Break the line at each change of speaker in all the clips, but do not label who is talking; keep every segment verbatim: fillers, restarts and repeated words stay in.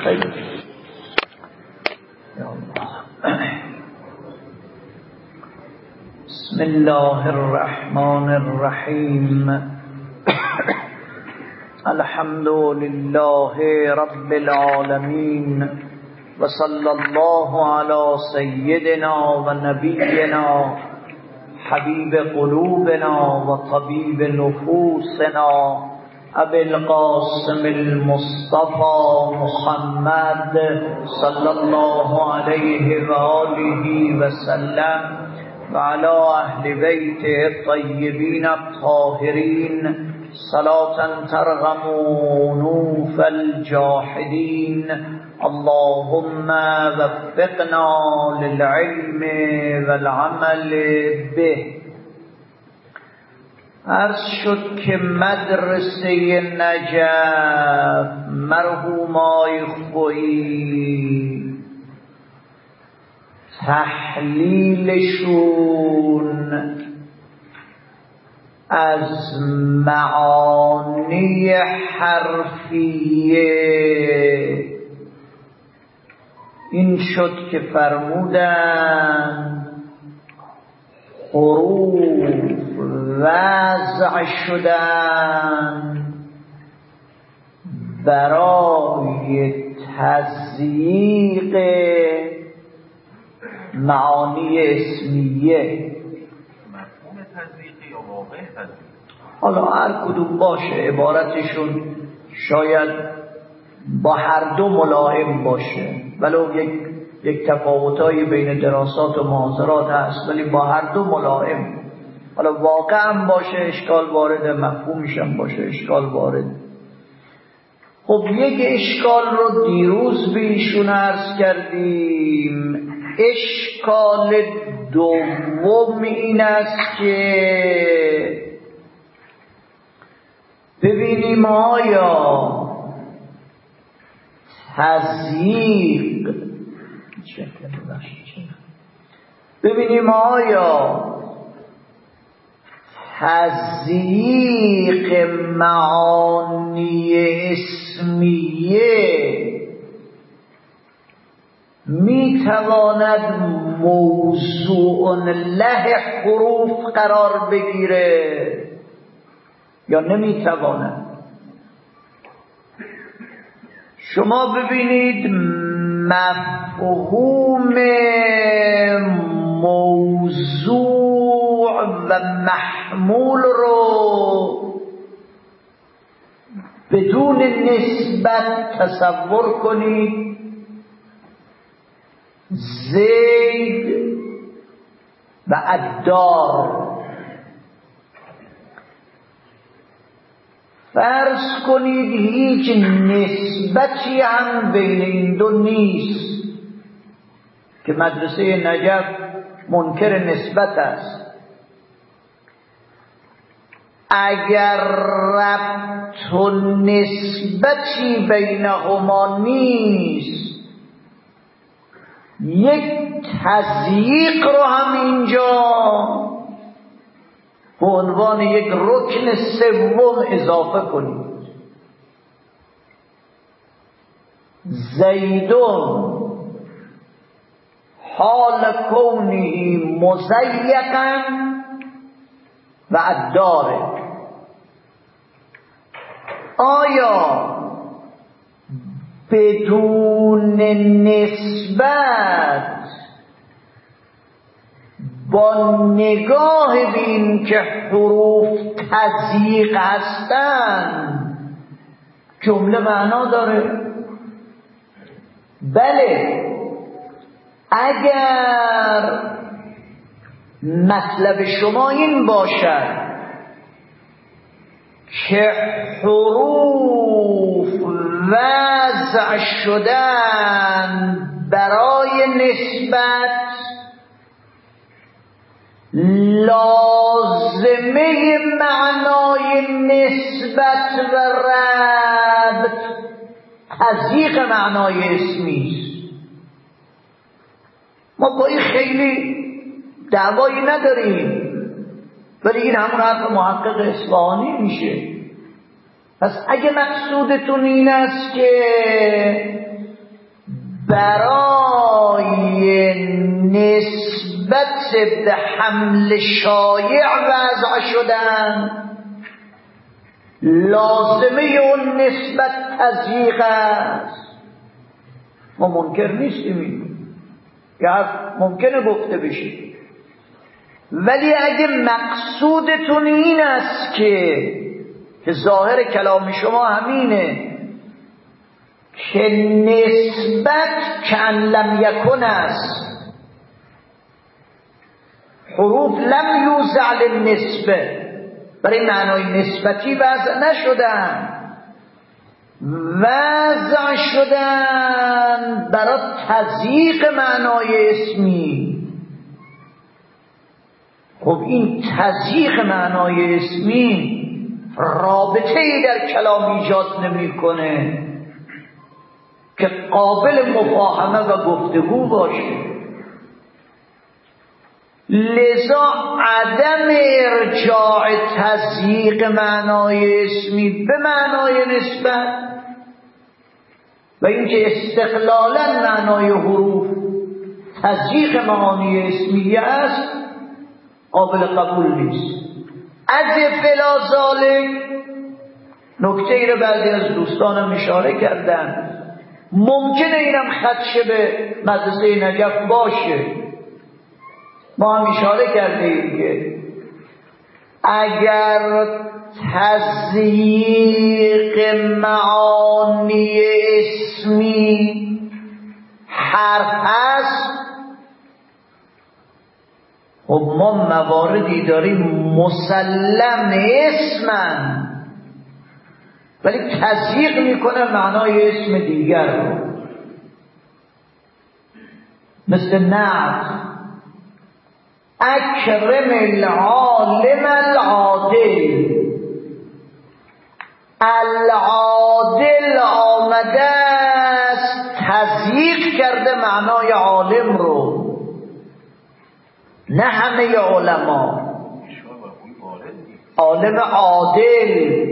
خیلی یا الله. بسم الله الرحمن الرحیم. الحمد لله رب العالمین و صلی الله علی سیدنا و نبینا حبیب قلوبنا و طبیب نفوسنا ابی القاسم المصطفى محمد صلی الله علیه و آله و سلم و علی اهل بیت الطیبین الطاهرین صلاة ترغم نوف الجاحدین. اللهم وفقنا للعلم والعمل به. عرض شد که مدرسه نجف مرحومای خویی تحلیلشون از معانی حرفیه این شد که فرمودن حروف وضع شدن برای تضییق معانی اسمیه.
مفهوم تضییق یا واقع تضییق؟
حالا هر کدوم باشه، عبارتشون شاید با هر دو ملائم باشه، ولو یک یک تفاوتایی بین دراسات و محاضرات هست، ولی با هر دو ملائم. حالا واقع هم باشه اشکال وارده، مفهومش هم باشه اشکال وارد. خب یک اشکال رو دیروز به ایشون عرض کردیم. اشکال دوم این است که ببینیم آیا تضییق ببینیم آیا تضییق معانی اسمیه میتواند موضوع له حروف قرار بگیره یا نمیتواند. شما ببینید مفهوم موضوع و محمول رو بدون نسبت تصور کنید. زید و عدار، فرض کنید هیچ نسبتی هم بین این دو نیست که مدرسه نجف منکر نسبت است. اگر ربط و نسبتی بینهما نیست، یک تضییق رو هم اینجا به عنوان یک رکن سوم اضافه کنید. زیدون حال کونه مزیقا و عداره. آیا بدون نسبت با نگاه بین که حروف تضییق هستند جمله معنا داره؟ بله، اگر مطلب شما این باشد که حروف وضع شدن برای نسبت لازمه معنای نسبت و ربط تضییق معنای اسمی است، ما با این خیلی دعوایی نداریم، ولی این همون حرف محقق اصفهانی میشه. پس اگه مقصودتون این است که برای نسبت به حمل شایع وضع شدن، لازمه اون نسبت تضییق است. ما منکر نیستیم این یا ممکنه گفته بشه، ولی اگه مقصودتون این است که که ظاهر کلام شما همینه که نسبت کأن لم یکن است، حروف لم یوزع للنسبه، برای معنای نسبتی وضع نشدن، وضع شدن برای تضییق معنای اسمی. خب این تضییق معنای اسمی رابطه ای در کلام ایجاد نمیکنه که قابل مفاهمه و گفتگو باشه. لذا عدم ارجاع تضییق معنای اسمی به معنای نسبت و اینکه استقلالا معنای حروف تضییق معانی اسمیه است قابل قبول نیست. از فلا ذالک نکته ای رو بعضی از دوستانم اشاره کردن، ممکنه اینم خدشه به مدرسه نجف باشه. ما هم اشاره کردیم که اگر تضییق معانی اسمی حرف هست، خب ما مواردی داریم مسلم اسمن ولی تضییق میکنه معنای اسم دیگر رو، مثل نعت اکرم العالم العادل. العادل آمده است تضییق کرده معنای عالم رو، نه همه علما. عالم عادل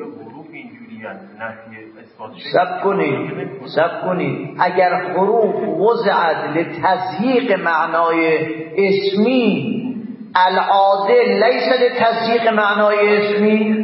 سب کنید سب کنید اگر حروف وضعت لتضییق معنای اسمی، العادل لیس لتضییق معنای اسمی،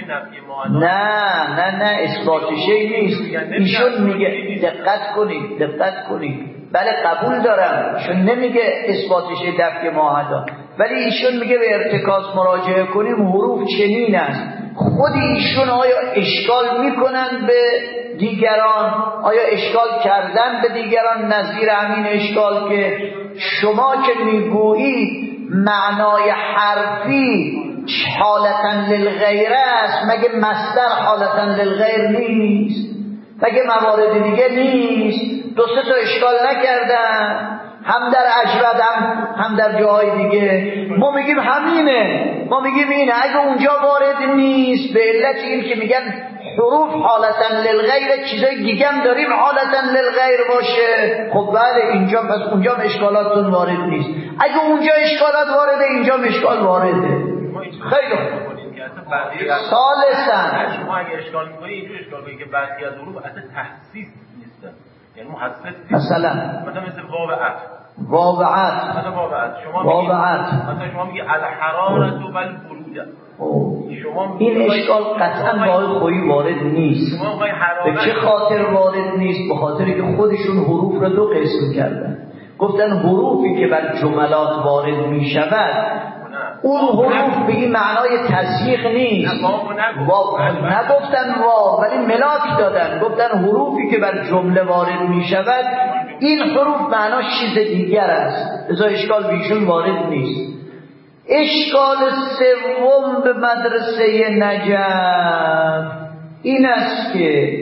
نه نه نه اثبات شی نیست. ایشون میگه دقت کنید دقت کنید بله قبول دارم، ایشون نمیگه اثبات شی دفع معاهده، ولی ایشون میگه به ارتکاز مراجعه کنیم حروف چنین است. خود ایشون آیا اشکال میکنن به دیگران؟ آیا اشکال کردن به دیگران نظیر همین اشکال که شما که میگویید معنای حرفی حالتاً للغیر است، مگه مصدر حالتاً للغیر نیست؟ مگه موارد دیگه نیست؟ دو سه تا اشکال نکردن، هم در اجود هم, هم در جاهای دیگه. ما میگیم همینه، ما میگیم اینه. اگه اونجا وارد نیست به علت این که میگن حروف حالتاً للغیر، چیزای دیگه هم داریم حالتاً للغیر باشه. خب بله اینجا پس اونجا اشکالاتون وارد نیست. اگه اونجا اشکالات وارده اینجا اشکال وارده. خیلی خوب. ثالثاً
شما اگه اشکال می‌کنید اینجور اشکال کنید که برخی از حروف اصلا تخصیص نیستن، یعنی محسس
مثلا
مثلا مثل واو عطف
واو عطف
مثلا واو عطف شما
واو عطف
مثلا شما میگی الحرارة و البرودة، شما
این اشکال قطعا با خویی وارد نیست. به چه خاطر وارد نیست؟ به خاطری که خودشون حروف را دو قسم کردن. گفتن حروفی که بر جملات وارد می شود اون حروف به این معنای تضییق نیست. واو نگفتن واو ولی ملاک دادن، گفتن حروفی که بر جمله وارد می شود این حروف معناش چیز دیگر است، لذا اشکال بیشون وارد نیست. اشکال سوم به مدرسه نجف این است که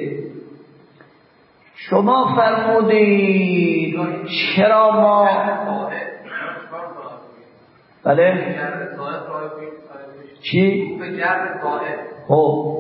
شما فرمودید چرا ما بله چی؟ خب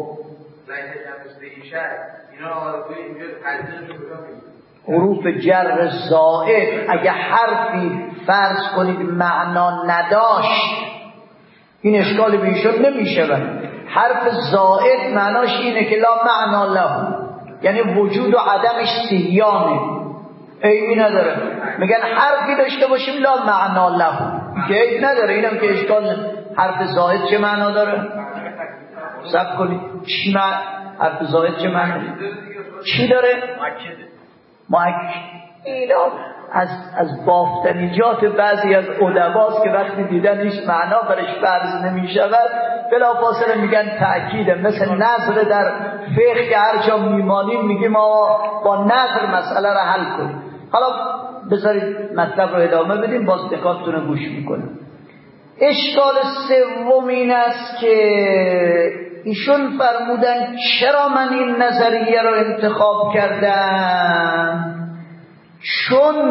حروف جر زائد اگه حرفی فرض کنید معنا نداشت این اشکال به ایشون نمیشه. حرف زائد معناش اینه که لا معنا له، یعنی وجود و عدمش سیانه. عیبی نداره. میگن حرفی داشته باشیم لا معنا له، که عیب نداره. اینم که اشکال حرف زائد چه معنا داره؟ صبر کنید. چی معنا حرف زائد چه معنا چی داره؟ مؤکد. اینا از از بافتنیجات بعضی از ادباست که وقتی دیدن هیچ معنا برش فرض نمیشود بلافاصله میگن تأکیده. مثل نظر در فقه که هر جا میمانیم میگیم ما با نظر مسئله را حل کنیم. حالا بذارید مطلب رو ادامه بدیم، باز دقیقاتون رو گوش میکنیم. اشکال سوم این است که ایشون فرمودن چرا من این نظریه رو انتخاب کردم؟ چون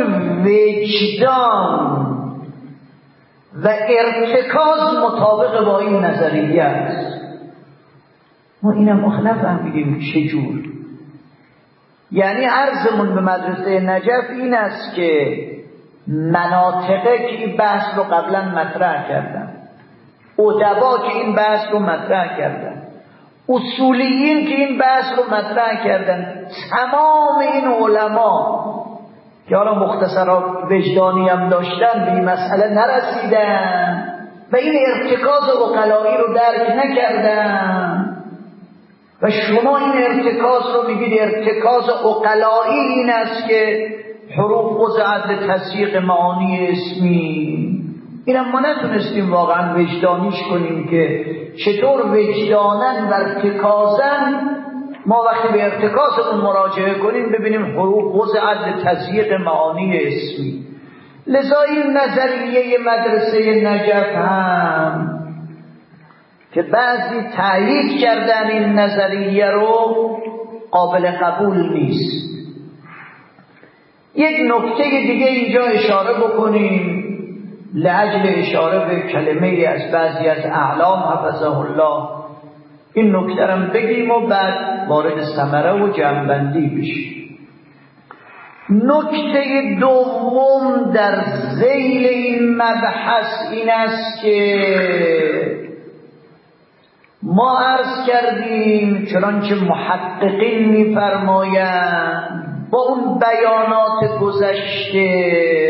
وجدان و ارتکاز مطابق با این نظریه است. ما اینم آخه نفهمیدیم چجور. یعنی عرضمون به مدرسه نجف این است که مناطقه که این بحث رو قبلا مطرح کردن، ادبا که این بحث رو مطرح کردن، اصولیین که این بحث رو مطرح کردن، تمام این علما که حالا مختصرات وجدانی هم داشتن به این مسئله نرسیدن و این ارتکاز عقلایی رو درک نکردن. و شما این ارتکاز رو میگید ارتکاز عقلایی این است که حروف وضعت لتصدیق معانی اسمی. اینم ما نتونستیم واقعا وجدانیش کنیم که چطور وجدانن و ارتکازن. ما وقتی به ارتکازمون مراجعه کنیم ببینیم حروف وضعت لتصدیق معانی اسمی. لذا این نظریه مدرسه نجف هم که بعضی تایید کردن این نظریه رو قابل قبول نیست. یک نکته دیگه اینجا اشاره بکنیم لأجل اشاره به کلمه از بعضی از اعلام حفظه الله. این نکته رو بگیم و بعد وارد ثمره و جمع‌بندی بشیم. نکته دوم در ذیل این مبحث این است که ما عرض کردیم چنانچه محققین می‌فرمایند با اون بیانات گذشته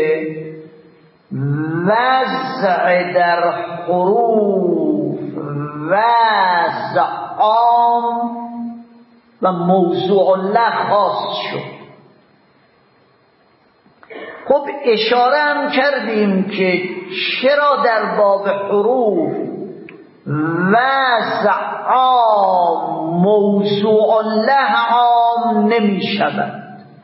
وضع در حروف وضع عام و موضوع له خاص شد. خب اشاره هم کردیم که چرا در باب حروف وضع عام موضوع له عام نمی شود.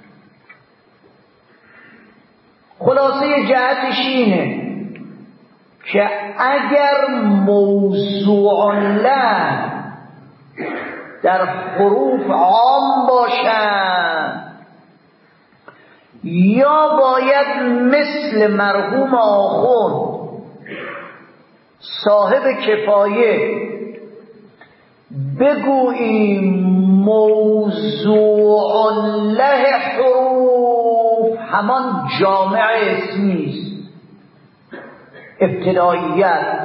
خلاصه جهتش اینه که اگر موضوع له در حروف عام باشد یا باید مثل مرحوم آخوند صاحب کفایه بگوییم موضوع له حروف همان جامع اسمی است، ابتداییت.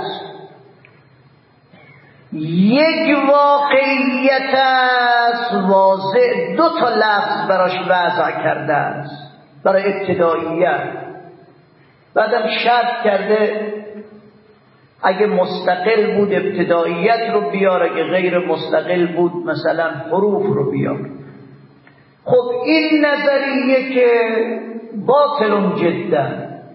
یک واقعیت است واضح دو تا لفظ براش وضع کرده است برای ابتداییت. بعدم شرط کرده اگه مستقل بود ابتداییت رو بیار، اگه غیر مستقل بود مثلا حروف رو بیار. خب این نظریه که باطل جدا،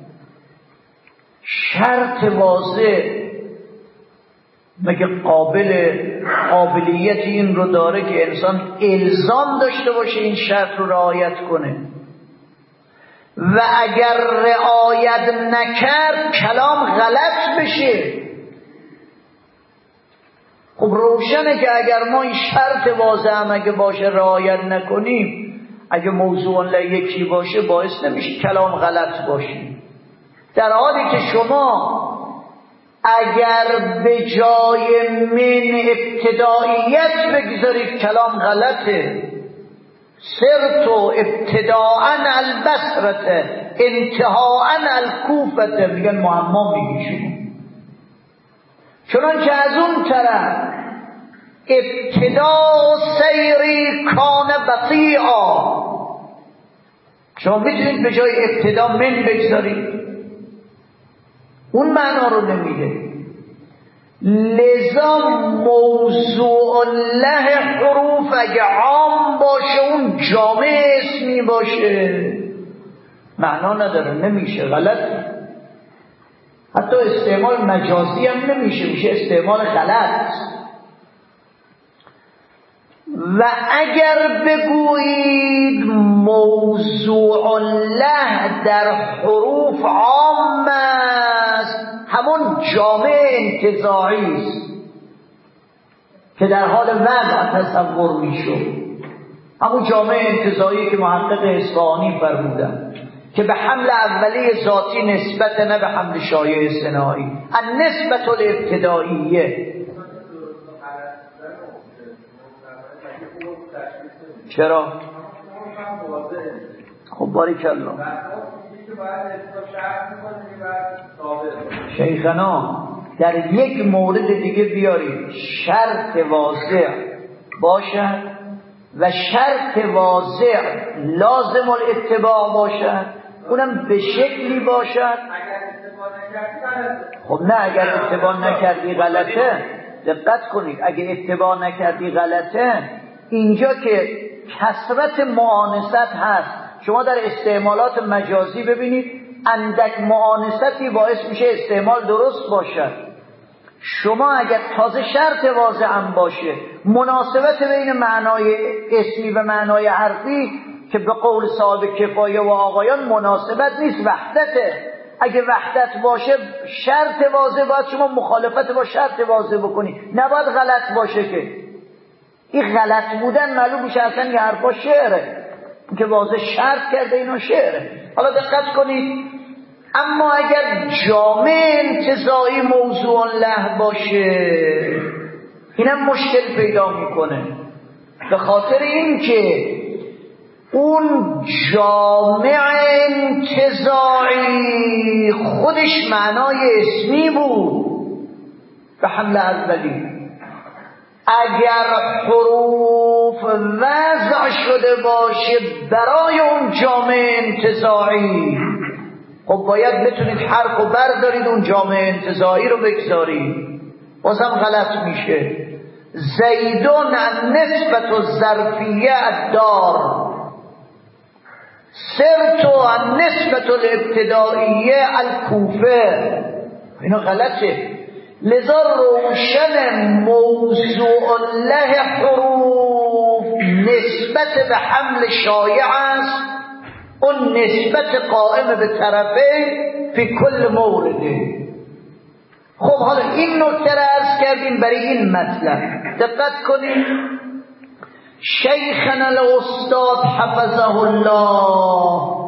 شرط واضح مگه قابل قابلیت این رو داره که انسان الزام داشته باشه این شرط رو رعایت کنه؟ و اگر رعایت نکرد کلام غلط بشه. خب روشنه که اگر ما این شرط واضح هم اگه باشه رعایت نکنیم، اگه موضوع له یکی باشه باعث نمیشه کلام غلط باشه. در حالی که شما اگر به جای من ابتداییت بگذارید کلام غلطه. سرت ابتداءً البصره انتهاءً الکوفه، میگن معما میگی شما. چنانچه از اون طرف ابتدا سیری کان بطیعا، شما میتونید به جای ابتدا من بگذارید، اون معنا رو نمیده. لذا موضوع له حروف اگه عام باشه اون جامع اسمی باشه معنا نداره، نمیشه، غلطه. حتی استعمال مجازی هم نمیشه، میشه استعمال غلط. و اگر بگویید موضوع له در حروف عام است، همون جامع انتزاعی است که در حال وضع تصور میشد، همون جامع انتزاعی که محقق اصفهانی فرمودن که به حمل اولی ذاتی نسبت، نه به حمل شایع صناعی. النسبت الابتدائیه. چرا؟ خب باریکالله. شیخنا در یک مورد دیگه بیارید شرط واضح باشد و شرط واضح لازم الاتباع باشد، اونم به شکلی باشد. خب نه، اگر اتباع نکردی غلطه. دقت کنید، اگه اتباع نکردی غلطه. اینجا که کثرت معانست هست، شما در استعمالات مجازی ببینید اندک معانستی باعث میشه استعمال درست باشد. شما اگر تازه شرط واضح هم باشه، مناسبت بین معنای اسمی و معنای حرفی که به قول صاحب کفایه و آقایان مناسبت نیست، وحدته. اگه وحدت باشه شرط واضح باید شما مخالفت با شرط واضح بکنی، نباید غلط باشه. که این غلط بودن معلوم میشه اصلا یه حرفا شعره که واضح شرط کرده، اینو شعره. حالا دقت کنید، اما اگر جامع انتزاعی موضوع له باشه اینم مشکل پیدا میکنه، به خاطر اینکه اون جامع انتزاعی خودش معنای اسمی بود به حمل اولی. اگر حروف وضع شده باشه برای اون جامع انتزاعی، خب باید بتونید حرف رو بردارید اون جامع انتزاعی رو بگذارید، بازم غلط میشه. زیدون النسبت الظرفیه الدار، سرتو النسبت الابتدائیه الکوفه، اینو غلطه. لذا روشن موضوع له حروف نسبت به حمل شایع است، اون نسبت قائم به طرفه فی کل مورده. خب حالا این نکته را عرض کردیم برای این مطلب. دقت کنید، شیخنا الاستاد حفظه الله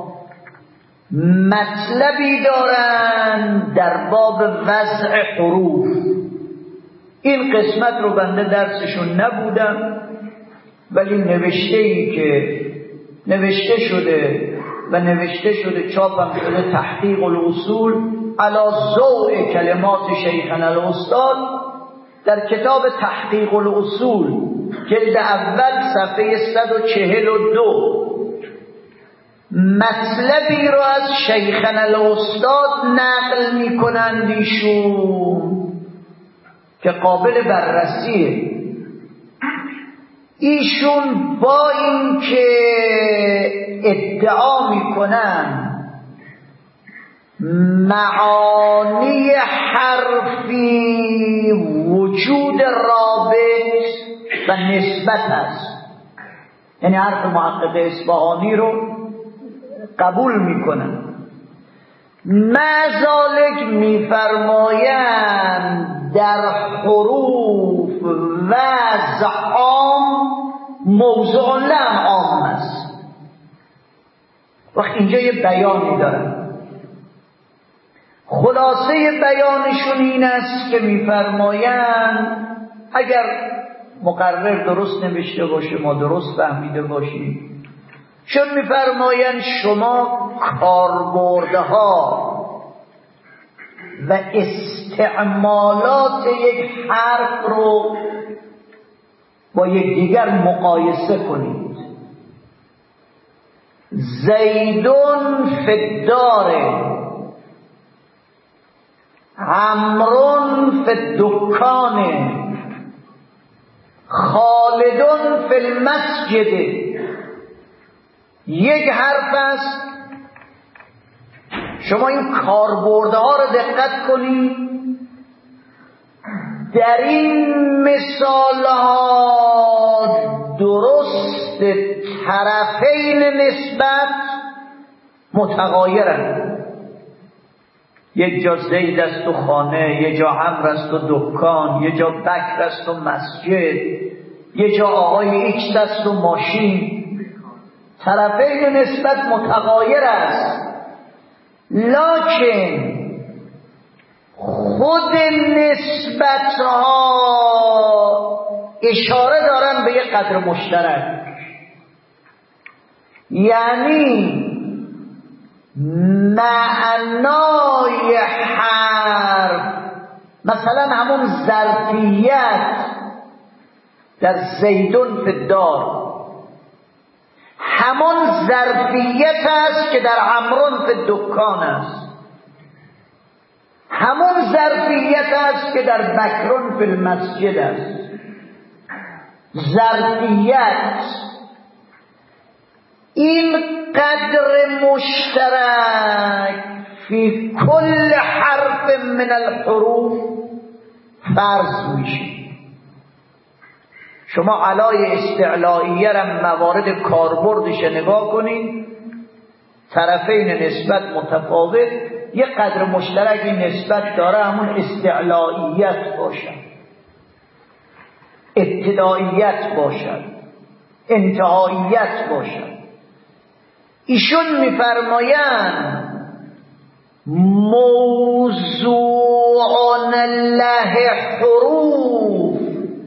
مطلبی دارن در باب وضع حروف. این قسمت رو بنده درسشون نبودم، ولی نوشته ای که نوشته شده و نوشته شده چاپم شده تحقیق الاصول علی ضوء کلمات شیخنا الاستاد در کتاب تحقیق الاصول جلد اول صفحه صد و چهل و دو مطلبی رو از شیخنا الاستاد نقل میکنند ایشون که قابل بررسیه. ایشون با این که ادعا میکنن معانی حرفی وجود رابط و نسبت است، یعنی حرف محقق اصفهانی رو قبول میکنن، مازالک میفرمایند در حروف وضع عام موضوع له عام است. وقت اینجا یه بیانی دارن، خلاصه بیانشون این است که میفرمایند اگر مقرر درست نوشته باشه ما درست فهمیده باشیم، چون میفرمایند شما کاربردها و استعمالات یک حرف رو با یکدیگر مقایسه کنید. زیدون فی الدار عمرون فی الدکان خالدون فی المسجد. یک حرف است. شما این کاربردها رو دقت کنید. در این مثال ها درست طرفین نسبت متغایرند. یک جا زید است و خانه، یک جا عمرو است و دکان، یک جا بکر است و مسجد، یک جا آقای ایکس است و ماشین. طرفین نسبت متغایر است، لکن خود نسبت ها اشاره دارن به یک قدر مشترک. یعنی معنای حرف، مثلا همون ظرفیت در زیدون فی الدار همون ظرفیت است که در عمرون فی الدکان است، همون ظرفیت است که در بکرون فی المسجد است. ظرفیت این قدر مشترک فی کل حرف من الحروف فرض میشه. شما علای استعلائیه را موارد کاربردش نگاه کنید، طرفین نسبت متفاوت، یک قدر مشترکی نسبت داره، همون استعلائیت باشد، ابتدائیت باشد، انتهاییت باشد. ایشون میفرمایند موضوع له حروف،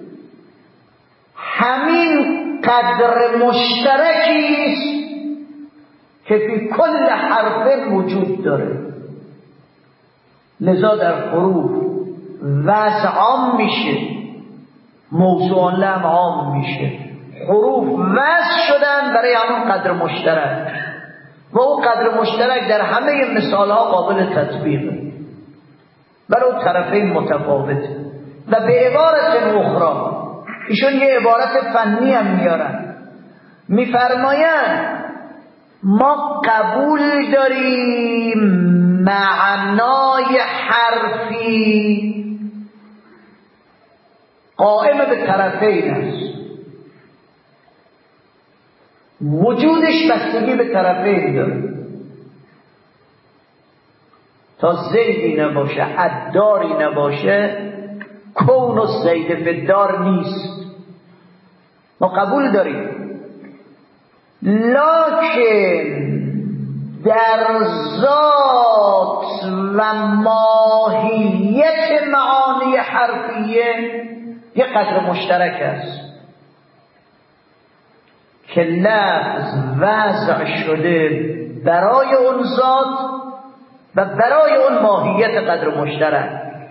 همین قدر مشترکی است که فی کل حرف وجود داره. لذا در حروف وضع عام میشه، موضوع له عام میشه. حروف وضع شدن برای همون قدر مشترک و اون قدر مشترک در همه مثال ها قابل تطبیقه، برای طرفین متفاوته. و به عبارت اخرى ایشون یه عبارت فنی هم میارن، میفرمایند ما قبول داریم معنای حرفی قائم به طرفین است، وجودش بستگی به طرفین داره. تا زیدی نباشه، عداری نباشه، کون و زید فدار نیست. ما قبول داریم، لکن در ذات و ماهیت معانی حرفیه یک قدر مشترک است که لفظ وضع شده برای اون ذات و برای اون ماهیت قدر مشترک،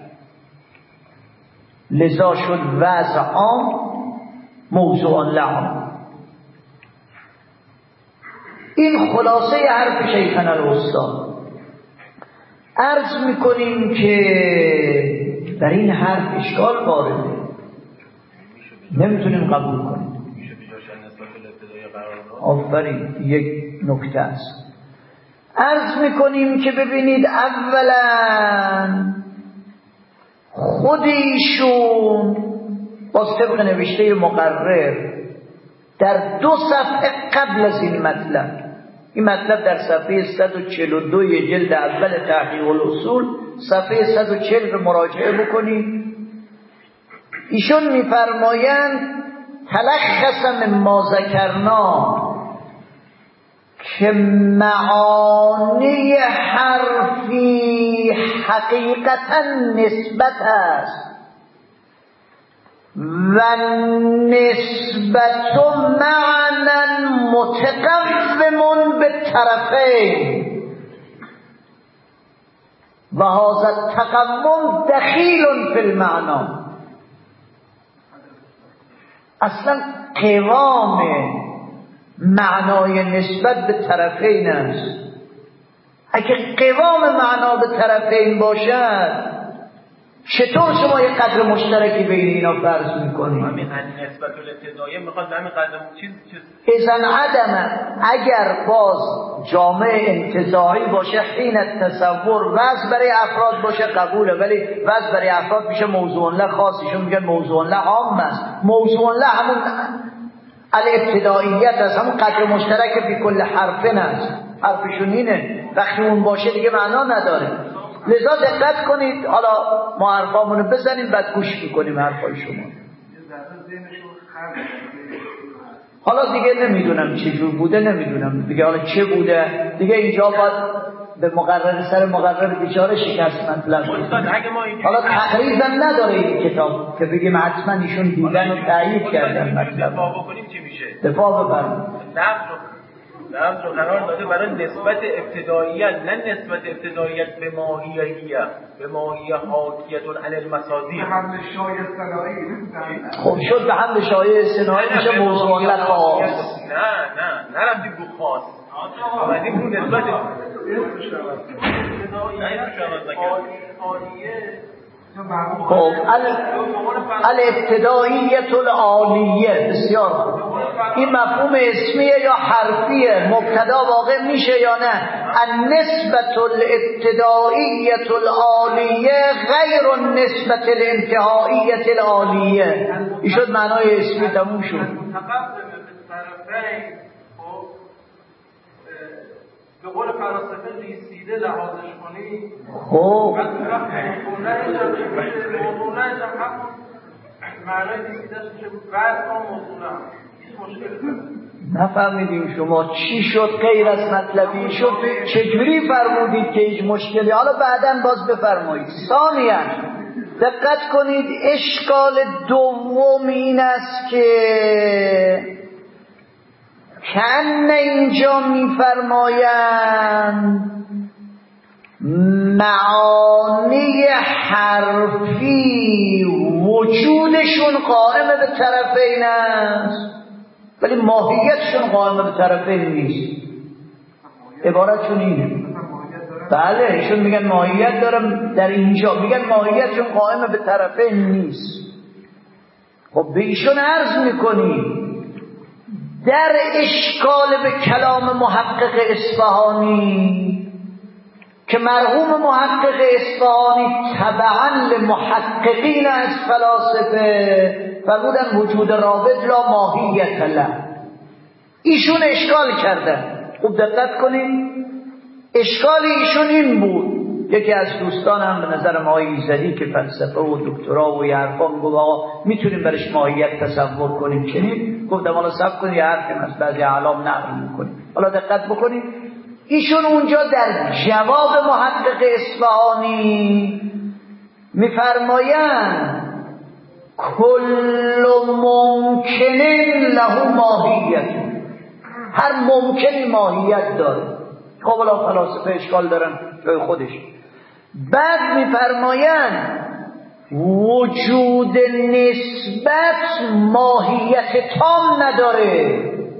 لذا شد وضع عام موضوع لعام. این خلاصه حرف شیخنا الاستاد. عرض میکنیم که در این حرف اشکال وارده، نمیتونیم قبول کنیم. آفرین، یک نکته است. عرض میکنیم که ببینید، اولا خود ایشون با طبق نوشته مقرر در دو صفحه قبل از این مطلب، این مطلب در صفحه صد و چهل و دو جلد اول تحقیق الاصول، صفحه صد و چهل رو مراجعه بکنید. ایشون میفرمایند تلخص من ما ذکرنا که معانی حرفی حقیقتا نسبت است و نسبت معنی متقوم به طرفین و هذا التقوم دخیل فی المعنی. اصلا قوام معنای نسبت به طرفین است. اگه قوام معنا به طرفین باشد چطور شما یک قدر مشترکی بین اینا فرض میکنید؟
همین نسبت الابتداییه میخواد همین قدر چیز چیز
اذن عدم. اگر باز جامع انتزاعی باشه حین تصور وضع برای افراد باشه قبوله، ولی وضع برای افراد میشه موضوع له خاصشون میگن موضوع له عام است. موضوع له همون الابتداییت است، همون قدر مشترک فی کل حرفن است. حرفشون اینه، وقتی اون باشه دیگه معنا نداره. لذا دقت کنید. حالا ما حرفامونو بزنیم بعد گوش میکنیم حرفای شما. حالا دیگه نمیدونم چه جور بوده، نمیدونم دیگه حالا چه بوده دیگه. اینجا باید به مقرر سر مقرر بیچاره شکست مطلب. حالا تقریبا نداره این کتاب که بگیم حتما ایشون دیدن و تایید کردن مطلب.
دفاع بکنیم چی میشه؟
دفاع بفرمایید.
لفظ رو قرار داده برای نسبت ابتداییت، نه نسبت ابتداییت به ماهیهیه، به ماهیه حاکیتون علی المصادیق.
حمل شایع صناعی
خب شد به حمل شایع صناعی میشه موضوع له خاص.
نه نه نه رفتیم رو خاص اومدیم رو نسبت
خب الابتداییت العالیه. بسیار خوب. این مفهوم اسمیه یا حرفیه؟ مبتدا واقع میشه یا نه؟ النسبت الابتداییت العالیه غیر النسبت الانتهاییت العالیه. این شد معنای اسمی، تموم شد.
به قول فلاسفه لیسیده لحاظش کنی
خب
موضوع نه هم همون معنای لیسیدهش میشه بعد هم موضوع هم هیچ مشکلی
نفهمیدیم شما چی شد غیر از مطلبی شد. چجوری فرمودید که هیچ مشکلی؟ حالا بعداً باز بفرمایید. ثانیاً دقت کنید، اشکال دوم این است که کن اینجا میفرمایند معانی حرفی وجودشون قائم به طرفین است ولی ماهیتشون قائم به طرفین نیست. عبارتشون اینه. بله ایشون میگن ماهیت دارم، در اینجا میگن ماهیتشون قائم به طرفین نیست. خب به ایشون عرض میکنیم در اشکال به کلام محقق اصفهانی که مرحوم محقق اصفهانی تبعا لمحققین از فلاسفه فرمودن وجود رابط لا ماهیت له، ایشون اشکال کردن. خوب دقت کنید، اشکال ایشون این بود. یکی از دوستان هم به نظر ما ایزدی که فلسفه و دکترا و یه حرفا میگفت آقا میتونیم برش ماهیت تصور کنیم چنین؟ گفتم حالا صبر کنید، یه حرفی از بعضی اعلام نقل میکنیم. حالا دقت بکنید، ایشون اونجا در جواب محقق اصفهانی میفرمایند کل ممکن له ماهیت، هر ممکنی ماهیت داره. خب حالا فلاسفه اشکال دارن جای خودش. بعد میفرمایند وجود نسبت ماهیت تام نداره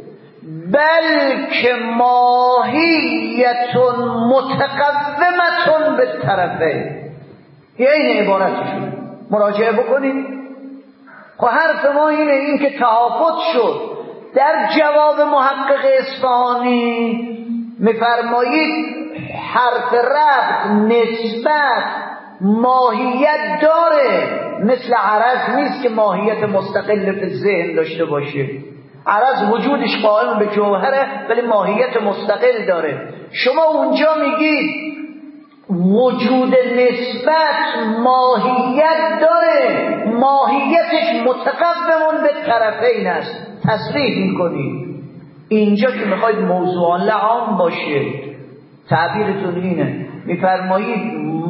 بلکه ماهیت متقومت به طرفه. یه این عبارتشون مراجعه بکنید. خب حرف ما اینه، این که تهافت شد در جواب محقق اصفهانی میفرمایید حرف ربط نسبت ماهیت داره، مثل عرض نیست که ماهیت مستقل به ذهن داشته باشه. عرض وجودش قائم به جوهره ولی ماهیت مستقل داره. شما اونجا میگید وجود نسبت ماهیت داره، ماهیتش متقوم به طرفین است. تصریح میکنید اینجا که میخواید موضوع لعام باشه، تعبیرتون اینه، میفرمایید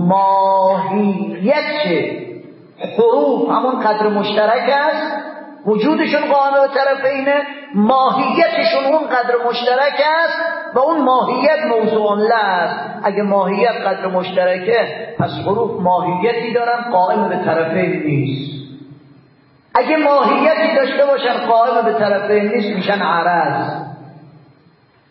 ماهیت حروف همون قدر مشترک است، وجودشون قائم به طرفینه، ماهیتشون اون قدر مشترک است و اون ماهیت موضوع له است. اگه ماهیت قدر مشترکه پس حروف ماهیتی دارن قائم به طرفین نیست. اگه ماهیتی داشته باشن قائم به طرفین نیست میشن عرض.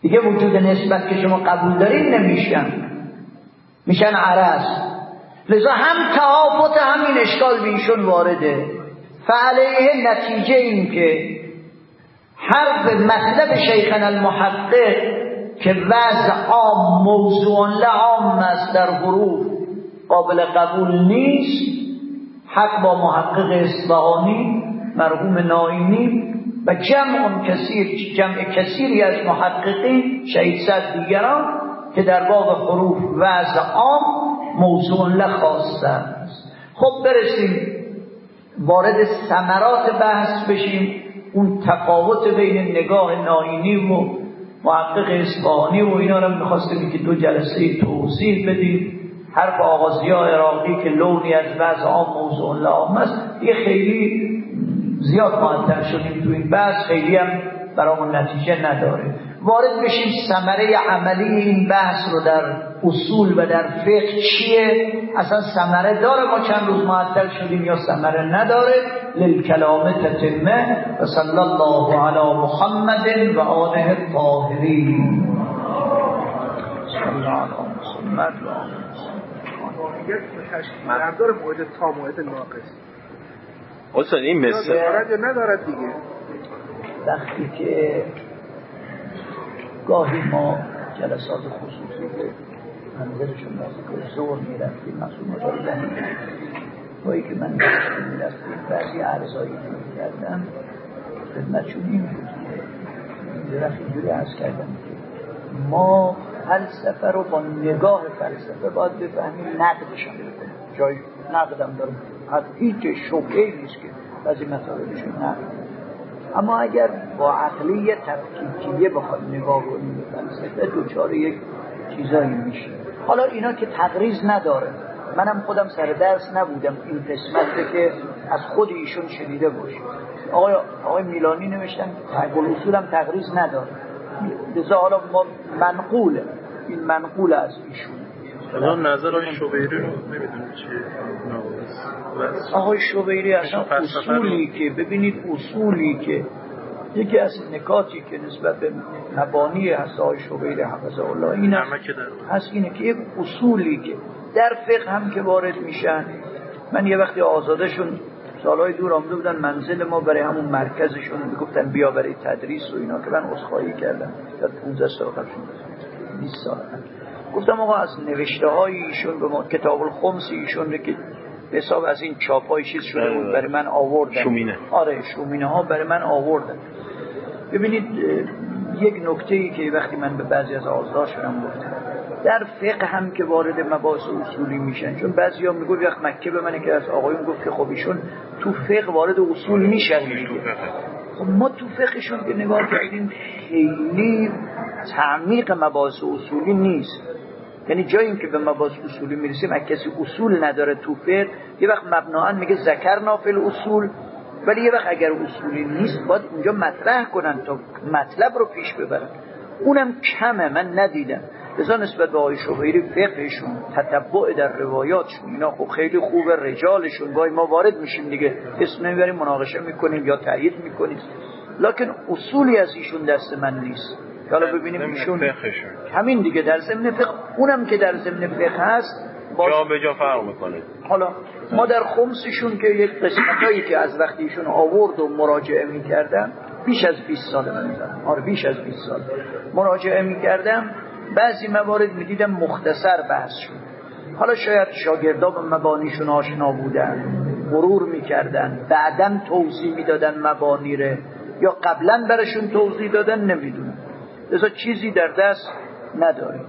دیگه وجود نسبت که شما قبول دارید نمیشن، میشن عرض. لذا هم تهافت همین اشکال به ایشون وارده. فعلیه نتیجه این که حرف مطلب شیخنا المحقق که وضع عام موضوع لعام است در حروف قابل قبول نیست، حق با محقق اصفهانی مرحوم نائینی و جمع کثیر جمع کثیری از محققین شهید صد دیگران که در باب حروف وضع عام موضوع لخواسته است. خب برسیم وارد ثمرات بحث بشیم. اون تفاوت بین نگاه نائینی و محقق اصفهانی و اینا رو می‌خواستیم که دو جلسه توضیح بدیم. حرف آغازی‌ها عراقی که لونی از وضع عام موضوع لعام است دیگه خیلی زیاد معطل شدیم تو این بحث، خیلی هم برامون نتیجه نداره. وارد بشیم ثمره عملی این بحث رو در اصول و در فقه چیه، اصلا ثمره داره ما چند روز معطل شدیم یا ثمره نداره. للکلام تتمه و صلی الله علی محمد و آله الطاهرین. صلی الله علی محمد و آله
مردار موعد تا موعد ناقص
اصلا این مثل
دارد یا ندارد دیگه.
وقتی که گاهی ما جلسات خصوصی به منزلشون نزدیک ظهر میرفتیم، مسئول مجاردن بایی که من میرفتیم بعضی عرضایی میکردم خدمتشون این بود که درخت اینجوری عرض کردم که ما فلسفه رو با نگاه فلسفه باید بفهمیم، نقدشان بکنیم. جای نقدم دارم، هیچ شبهه‌ای نیست که بعضی مطالبشون نقد، اما اگر با عقلی تفکیکیه بخواد نگاه کنیم به فلسفه دوچار یک چیزایی میشه. حالا اینا که تقریض نداره، منم خودم سر درس نبودم این قسمت که از خود ایشون شنیده باشه. آقای آقای میلانی نوشتن تقول اصول هم تقریض نداره، لذا حالا ما منقوله، این منقول از ایشون.
الان نظر آقای شوبیری رو نمیدونم چیه.
آقای شوبیری اصلا اصولی که ببینید اصولی که یکی از نکاتی که نسبت به مبانی هست آقای شوبیری حفظه الله این هست اینه که یک اصولی که در فقه هم که وارد میشن. من یه وقتی آزادشون سالهای دور آمده بودن منزل ما برای همون مرکزشون میگفتن بیا برای تدریس و اینا که من عذرخواهی کردم تا پانزده سال قبلشون بیست سال گفتم آقا از نوشته های ایشون به ما کتاب الخمس ایشون رو که به حساب از این چاپای چیز شده بود برای من آوردن.
شومینه
آره شومینه ها برای من آوردن. ببینید یک نکته‌ای که وقتی من به بعضی از آزادشون گفتم در فقه هم که وارد مباحث اصولی میشن، چون بعضیا میگن وقت مکه به من که از آقایون گفت که خب ایشون تو فقه وارد اصول میشن دیگه. خب ما تو فقهشون که نگاه کردیم خیلی تعمیق مباحث اصولی نیست، یعنی جایی که به مباحث اصولی میرسیم اگه کسی اصول نداره تو فقه یه وقت مبناً میگه ذکرنا فی الاصول، ولی یه وقت اگر اصولی نیست باید اونجا مطرح کنن تا مطلب رو پیش ببرن. اونم کمه، من ندیدم. لذا نسبت به آقای شوبیری فقهشون تتبع در روایاتشون اینا خب خیلی خوبه، رجالشون گاهی ما وارد میشیم دیگه اسم نمیبریم مناقشه میکنیم یا تایید میکنیم، لکن اصولی از ایشون دست من نیست. حالا ببینیم ایشون همین دیگه در ضمن فقه، اونم که در ضمن فقه هست
جا به جا فرق میکنه.
حالا ما در خمسشون که یک قسمتایی که از وقتی ایشون آورد و مراجعه میکردم بیش از بیست سال من میزنم، آره بیش از بیست سال مراجعه میکردم، بعضی موارد میدیدم مختصر بحث شد. حالا شاید شاگردا به مبانیشون آشنا بودن، مرور میکردن، بعداً توضیح میدادن مبانی ره، یا قبلا برشون توضیح دادن، نمیدونم. لذا چیزی در دست نداریم.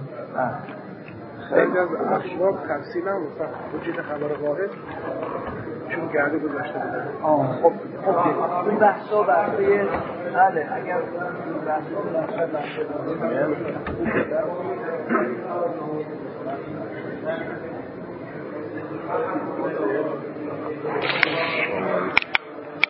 خیلی از اخبار تفصیل هم وجود خبر واحد چون گرده گذاشته بودن.
آه خب خب این بحثا بحثه بله اگر این بحثا بحثه